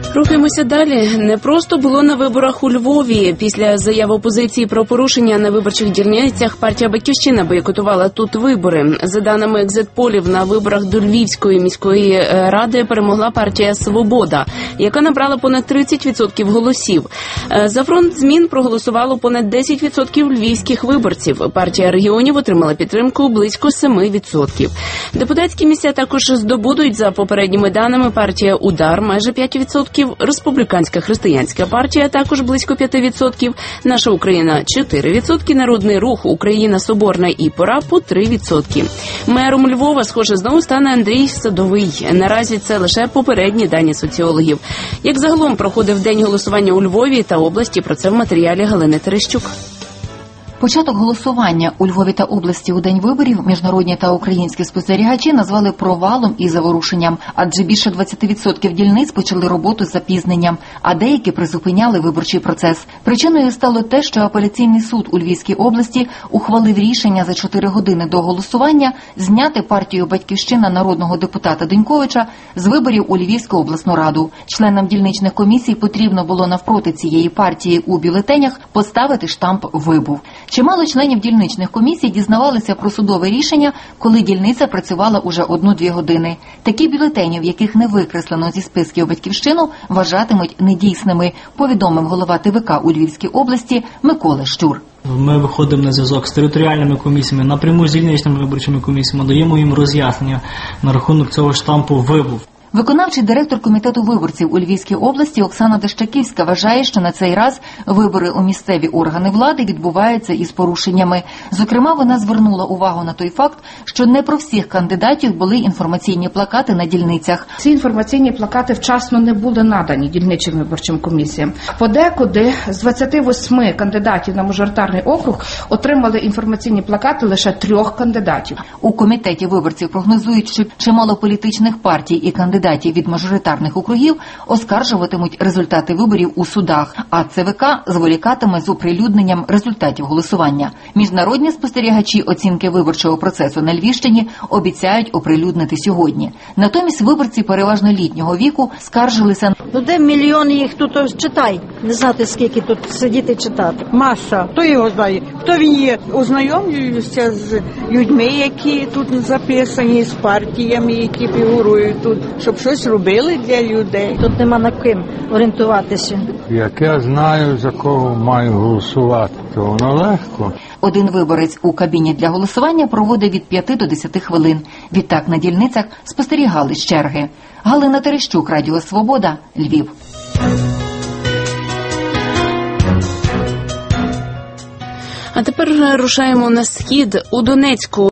Рухаємося далі. Не просто було на виборах у Львові. Після заяви опозиції про порушення на виборчих дільницях партія «Батьківщина» бойкотувала тут вибори. За даними екзит-полів, на виборах до Львівської міської ради перемогла партія «Свобода», яка набрала понад 30% голосів. За фронт змін проголосувало понад 10% львівських виборців. Партія регіонів отримала підтримку близько 7%. Депутатські місця також здобудуть, за попередніми даними, партія «Удар» майже 5%, Республіканська християнська партія також близько 5%, Наша Україна 4%, Народний рух, Україна Соборна і Пора по 3%. Мером Львова, схоже, знову стане Андрій Садовий. Наразі це лише попередні дані соціологів. Як загалом проходив день голосування у Львові та області, про це в матеріалі Галини Терещук. Початок голосування у Львові та області у день виборів міжнародні та українські спостерігачі назвали провалом і заворушенням, адже більше 20% дільниць почали роботу з запізненням, а деякі призупиняли виборчий процес. Причиною стало те, що апеляційний суд у Львівській області ухвалив рішення за 4 години до голосування зняти партію «Батьківщина» народного депутата Деньковича з виборів у Львівську обласну раду. Членам дільничних комісій потрібно було навпроти цієї партії у бюлетенях поставити штамп «Вибув». Чимало членів дільничних комісій дізнавалися про судове рішення, коли дільниця працювала уже 1-2 години. Такі бюлетені, в яких не викреслено зі списків «Батьківщину», вважатимуть недійсними, повідомив голова ТВК у Львівській області Микола Щур. Ми виходимо на зв'язок з територіальними комісіями, напряму з дільничними виборчими комісіями, даємо їм роз'яснення на рахунок цього штампу «Вибув». Виконавчий директор комітету виборців у Львівській області Оксана Дещаківська вважає, що на цей раз вибори у місцеві органи влади відбуваються із порушеннями. Зокрема, вона звернула увагу на той факт, що не про всіх кандидатів були інформаційні плакати на дільницях. Ці інформаційні плакати вчасно не були надані дільничим виборчим комісіям. Подекуди з 28 кандидатів на мажоритарний округ отримали інформаційні плакати лише 3 кандидатів. У комітеті виборців прогнозують, що чимало політичних партій і кандидатів від мажоритарних округів оскаржуватимуть результати виборів у судах, а ЦВК зволікатиме з оприлюдненням результатів голосування. Міжнародні спостерігачі оцінки виборчого процесу на Львівщині обіцяють оприлюднити сьогодні. Натомість виборці переважно літнього віку скаржилися. Де мільйони їх тут читай, не знати скільки тут сидіти читати. Маса, хто його знає, хто він є. Ознайомлююся з людьми, які тут записані, з партіями, які фігурують тут, щоб щось робили для людей. Тут нема на ким орієнтуватися. Як я знаю, за кого маю голосувати, то воно легко. Один виборець у кабіні для голосування проводить від 5 до 10 хвилин. Відтак на дільницях спостерігали з черги. Галина Терещук, Радіо Свобода, Львів. А тепер рушаємо на схід. У Донецьку